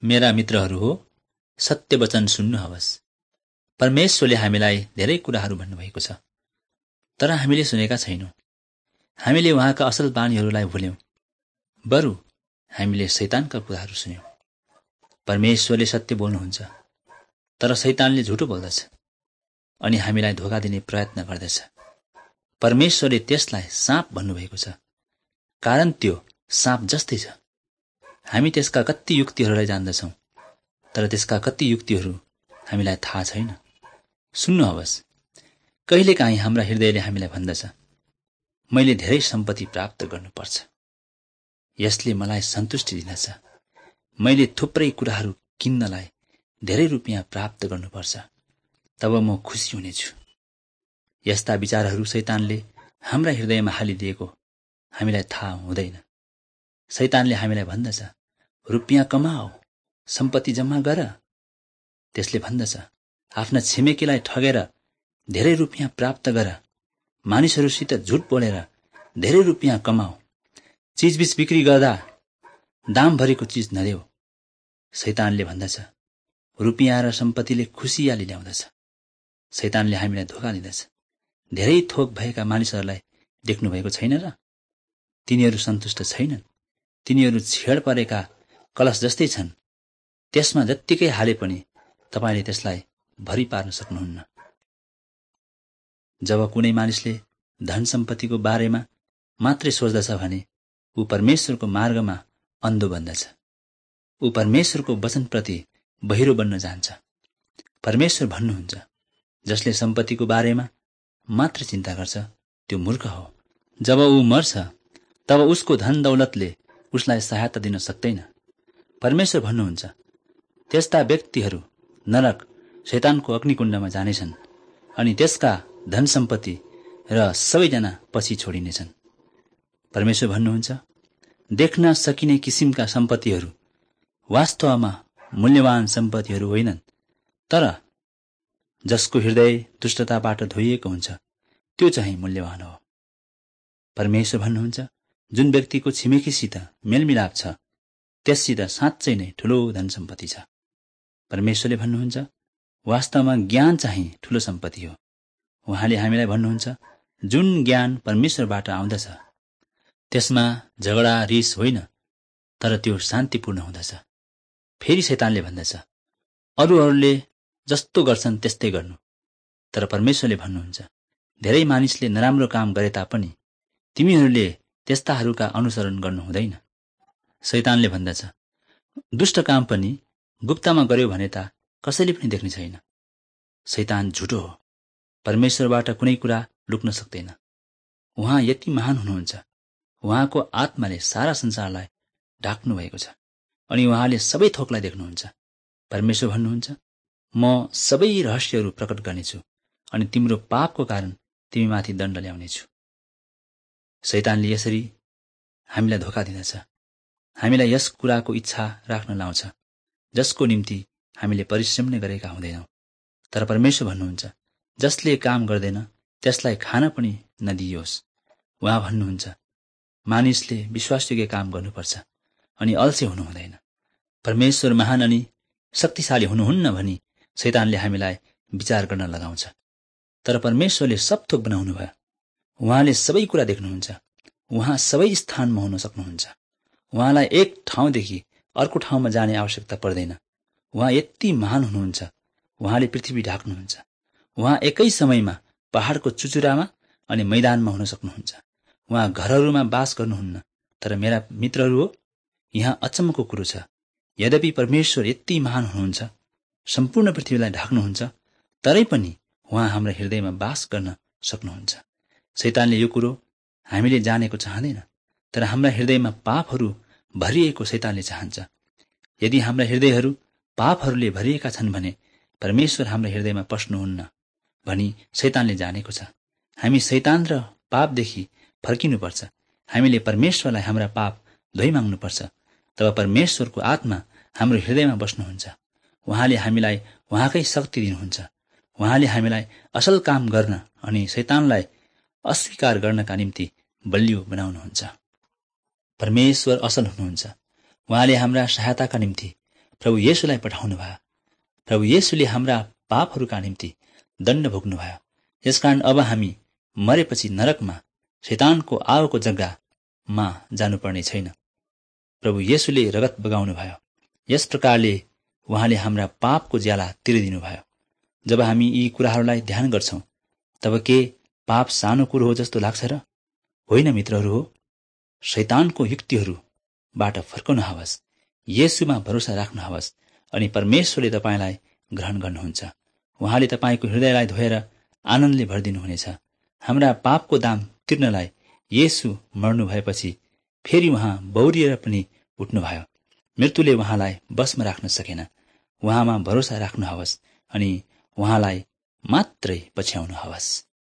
मेरा मित्रहरू हो, सत्य वचन सुन्नुहोस्। परमेश्वरले हामीलाई धेरै कुराहरू भन्नुभएको छ, तर हामीले सुनेका छैनौँ। हामीले उहाँका असल बानीहरूलाई भुल्यौं, बरु हामीले शैतानका कुराहरू सुन्यौं। परमेश्वरले सत्य बोल्नुहुन्छ, तर शैतानले झुटो बोल्दछ अनि हामीलाई धोका दिने प्रयत्न गर्दछ। परमेश्वरले त्यसलाई साँप भन्नुभएको छ, कारण त्यो साँप जस्तै छ। हामी त्यसका कति युक्तिहरूलाई जान्दछौँ, तर त्यसका कति युक्तिहरू हामीलाई थाहा छैन। सुन्नुहोस्, कहिलेकाहीँ हाम्रा हृदयले हामीलाई भन्दछ, मैले धेरै सम्पत्ति प्राप्त गर्नुपर्छ, यसले मलाई सन्तुष्टि दिनेछ। मैले थुप्रै कुराहरू किन्नलाई धेरै रुपियाँ प्राप्त गर्नुपर्छ, तब म खुसी हुनेछु। यस्ता विचारहरू शैतानले हाम्रा हृदयमा हालिदिएको हामीलाई थाहा हुँदैन। शैतानले हामीलाई भन्दछ, रुपियाँ कमाओ, सम्पत्ति जम्मा गर। त्यसले भन्दछ, आफ्ना छिमेकीलाई ठगेर धेरै रुपियाँ प्राप्त गर, मानिसहरूसित झुट बोलेर धेरै रुपियाँ कमाओ, चीजबीज बिक्री गर्दा दाम भरेको चीज नदेऊ। शैतानले भन्दछ, रुपियाँ र सम्पत्तिले खुसियाली ल्याउँदछ। शैतानले हामीलाई धोका दिँदछ। धेरै थोक भएका मानिसहरूलाई देख्नुभएको छैन र? तिनीहरू सन्तुष्ट छैनन्। तिनीहरू छेड परेका कलश जस्तै छन्। त्यसमा जत्तिकै हाले पनि तपाईले त्यसलाई भरि पार्न सक्नुहुन्न। जब कुनै मानिसले धन सम्पत्तिको बारेमा मात्रै सोच्दछ भने ऊ परमेश्वरको मार्गमा अन्धो बन्दछ। ऊ परमेश्वरको वचनप्रति बहिरो बन्न जान्छ। परमेश्वर भन्नुहुन्छ, जसले सम्पत्तिको बारेमा मात्र चिन्ता गर्छ त्यो मूर्ख हो। जब ऊ मर्छ तब उसको धन दौलतले उसलाई सहायता दिन सक्दैन। परमेश्वर भन्नुहुन्छ, त्यस्ता व्यक्तिहरू नरक शैतानको अग्निकुण्डमा जानेछन् अनि त्यसका धन सम्पत्ति र सबैजना पछि छोडिनेछन्। परमेश्वर भन्नुहुन्छ, देख्न सकिने किसिमका सम्पत्तिहरू वास्तवमा मूल्यवान सम्पत्तिहरू होइनन्, तर जसको हृदय दुष्टताबाट धोइएको हुन्छ त्यो चाहिँ मूल्यवान हो। परमेश्वर भन्नुहुन्छ, जुन व्यक्तिको छिमेकीसित मेलमिलाप छ त्यससित साँच्चै नै ठूलो धन सम्पत्ति छ। परमेश्वरले भन्नुहुन्छ, वास्तवमा ज्ञान चाहिँ ठूलो सम्पत्ति हो। उहाँले हामीलाई भन्नुहुन्छ, जुन ज्ञान परमेश्वरबाट आउँदछ त्यसमा झगडा रिस होइन, तर त्यो शान्तिपूर्ण हुँदछ। फेरि शैतानले भन्दछ, अरूहरूले जस्तो गर्छन् त्यस्तै गर्नु। तर परमेश्वरले भन्नुहुन्छ, धेरै मानिसले नराम्रो काम गरे तापनि तिमीहरूले त्यस्ताहरूका अनुसरण गर्नु हुँदैन। शैतानले भन्दछ, दुष्ट काम पनि गुप्तमा गर्यो भने त कसैले पनि देख्ने छैन। शैतान झुटो हो। परमेश्वरबाट कुनै कुरा लुक्न सक्दैन। उहाँ यति महान हुनुहुन्छ। उहाँको आत्माले सारा संसारलाई ढाक्नु भएको छ अनि उहाँले सबै थोकलाई देख्नुहुन्छ। परमेश्वर भन्नुहुन्छ, म सबै रहस्यहरू प्रकट गर्नेछु अनि तिम्रो पापको कारण तिमीमाथि दण्ड ल्याउनेछु। शैतानले यसरी हामीलाई धोका दिँदछ। हामीलाई यस कुराको इच्छा राख्न लाउँछ जसको निम्ति हामीले परिश्रम नै गरेका हुँदैनौँ। तर परमेश्वर भन्नुहुन्छ, जसले काम गर्दैन त्यसलाई खान पनि नदियोस्। उहाँ भन्नुहुन्छ, मानिसले विश्वासयोग्य काम गर्नुपर्छ अनि अल्छे हुनु हुँदैन। परमेश्वर महान अनि शक्तिशाली हुनुहुन्न भनी शैतानले हामीलाई विचार गर्न लगाउँछ। तर परमेश्वरले सब थोक बनाउनु भयो। उहाँले सबै कुरा देख्नुहुन्छ। उहाँ सबै स्थानमा हुन सक्नुहुन्छ। उहाँलाई एक ठाउँदेखि अर्को ठाउँमा जाने आवश्यकता पर्दैन। उहाँ यति महान हुनुहुन्छ। उहाँले पृथ्वी ढाक्नुहुन्छ। उहाँ एकै समयमा पहाडको चुचुरामा अनि मैदानमा हुन सक्नुहुन्छ। उहाँ घरहरूमा बास गर्नुहुन्न। तर मेरा मित्रहरू हो, यहाँ अचम्मको कुरो छ। यद्यपि परमेश्वर यति महान हुनुहुन्छ, सम्पूर्ण पृथ्वीलाई ढाक्नुहुन्छ, तरै पनि उहाँ हाम्रा हृदयमा बास गर्न सक्नुहुन्छ। शैतानले यो कुरो हामीले जानेको चाहँदैन, तर हाम्रा हृदयमा पापहरू भरिएको शैतानले चाहन्छ। यदि हाम्रा हृदयहरू पापहरूले भरिएका छन् भने परमेश्वर हाम्रा हृदयमा पस्नुहुन्न भनी शैतानले जानेको छ। हामी शैतान र पापदेखि फर्किनुपर्छ। हामीले परमेश्वरलाई हाम्रा पाप धोइमाग्नुपर्छ। तब परमेश्वरको आत्मा हाम्रो हृदयमा बस्नुहुन्छ। उहाँले हामीलाई उहाँकै शक्ति दिनुहुन्छ। उहाँले हामीलाई असल काम गर्न अनि शैतानलाई अस्वीकार गर्नका निम्ति बलियो बनाउनुहुन्छ। परमेश्वर असल हुनुहुन्छ। उहाँले हाम्रा सहायताका निम्ति प्रभु येशूलाई पठाउनुभयो। प्रभु येशूले हाम्रा पापहरूका निम्ति दण्ड भोग्नुभयो। यसकारण अब हामी मरेपछि नरकमा शैतानको आवको जग्गामा जानुपर्ने छैन। प्रभु येशूले रगत बगाउनुभयो। यस प्रकारले उहाँले हाम्रा पापको ज्याला तिरिदिनुभयो। जब हामी यी कुराहरूलाई ध्यान गर्छौं तब के पाप सानो कुरो हो जस्तो लाग्छ र? होइन मित्रहरू हो। शैतानको युक्तिहरूबाट फर्कनुहोस्, येशूमा भरोसा राख्नुहोस् अनि परमेश्वरले तपाईलाई ग्रहण गर्नुहुन्छ। उहाँले तपाईको हृदयलाई धोएर आनन्दले भरिदिनुहुनेछ। हाम्रा पापको दाम तिर्नलाई येशू मर्नु भएपछि फेरि उहाँ बौरिएर पनि उठ्नुभयो। मृत्युले उहाँलाई बसमा राख्न सकेन। उहाँमा भरोसा राख्नुहोस् अनि उहाँलाई मात्रै पछ्याउनुहोस्।